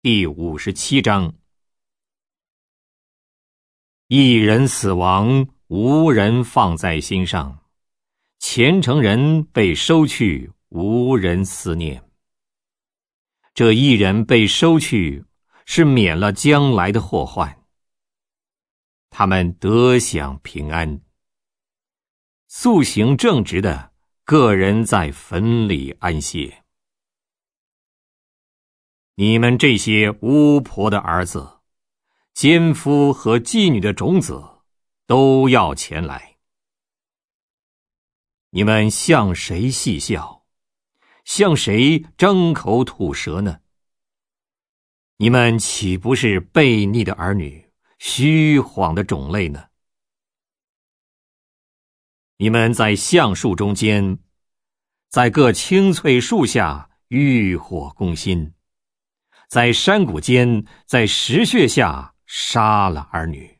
第57章。一人死亡，无人放在心上；虔诚人被收去，无人思念。这一人被收去，是免了将来的祸患。他们得享平安。素行正直的个人在坟里安歇。你们这些巫婆的儿子、奸夫和妓女的种子，都要前来。你们向谁戏笑？向谁张口吐舌呢？你们岂不是悖逆的儿女，虚谎的种类呢？你们在橡树中间，在各青翠树下欲火攻心，在山谷间，在石穴下杀了儿女。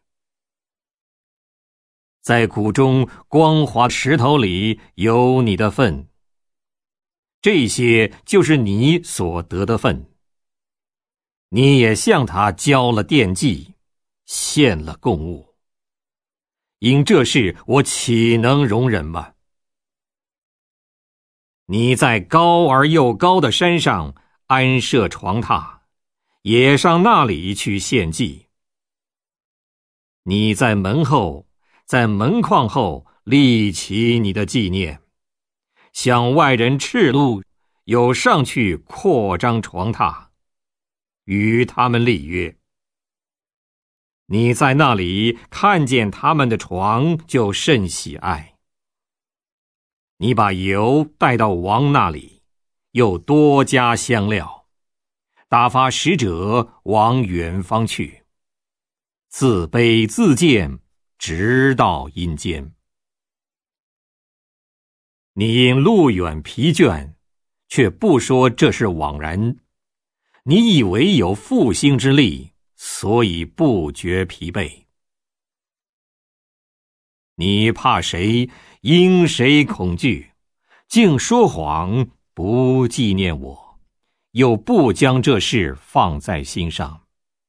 在谷中光滑石头里有你的份，这些就是你所得的份。你也向他交了奠祭，献了供物。因这事我岂能容忍吗？你在高而又高的山上安设床榻，也上那里去献祭。你在门后，在门框后立起你的纪念，向外人赤露，有上去扩张床榻，与他们立约。你在那里看见他们的床，就甚喜爱。你把油带到王那里，又多加香料，打发使者往远方去，自卑自贱，直到阴间。你因路远疲倦，却不说这是枉然。你以为有复兴之力，所以不觉疲惫。你怕谁，因谁恐惧，竟说谎，不纪念我，又不将这事放在心上。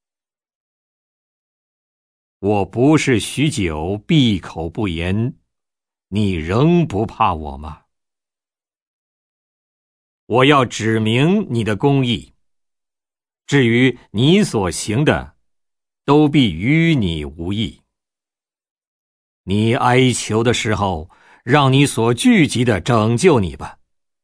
我不是许久闭口不言，你仍不怕我吗？我要指明你的公义，至于你所行的，都必与你无益。你哀求的时候，让你所聚集的拯救你吧。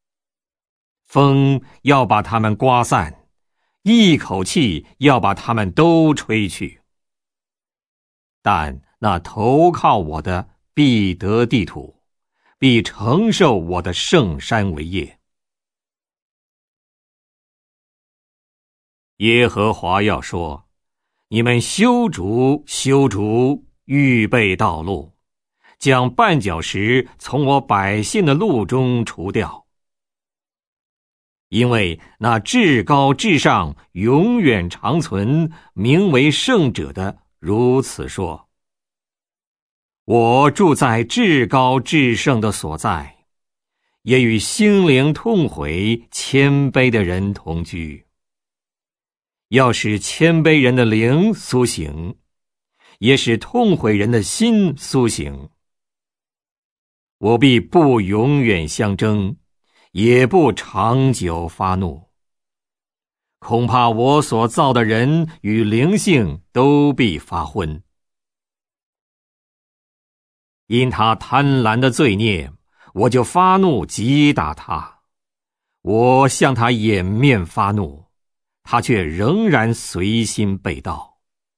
风要把它们刮散，一口气要把它们都吹去。但那投靠我的必得地土，必承受我的圣山为业。耶和华要说：你们修筑，修筑，预备道路，将绊脚石从我百姓的路中除掉。因为那至高至上、永远长存、名为圣者的如此说：我住在至高至圣的所在，也与心灵痛悔、谦卑的人同居。要使谦卑人的灵苏醒，也使痛悔人的心苏醒。我必不永远相争，也不长久发怒。恐怕我所造的人与灵性都必发昏。因他贪婪的罪孽，我就发怒击打他。我向他掩面发怒，他却仍然随心背道。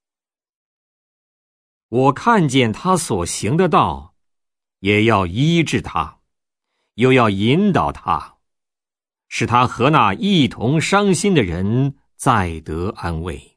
我看见他所行的道，也要医治他，又要引导他，使他和那一同伤心的人再得安慰。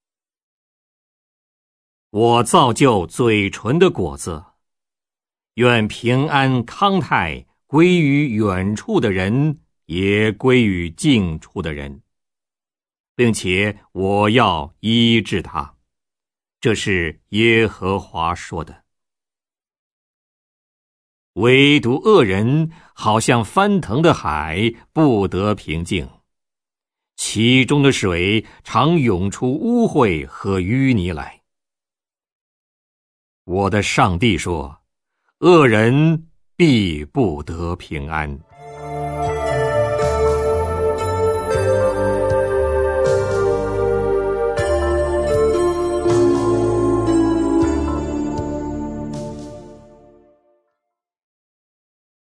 我造就嘴唇的果子，愿平安康泰归于远处的人，也归于近处的人，并且我要医治他。这是耶和华说的。唯独恶人好像翻腾的海，不得平静， 其中的水常涌出污秽和淤泥来。我的上帝说，恶人必不得平安。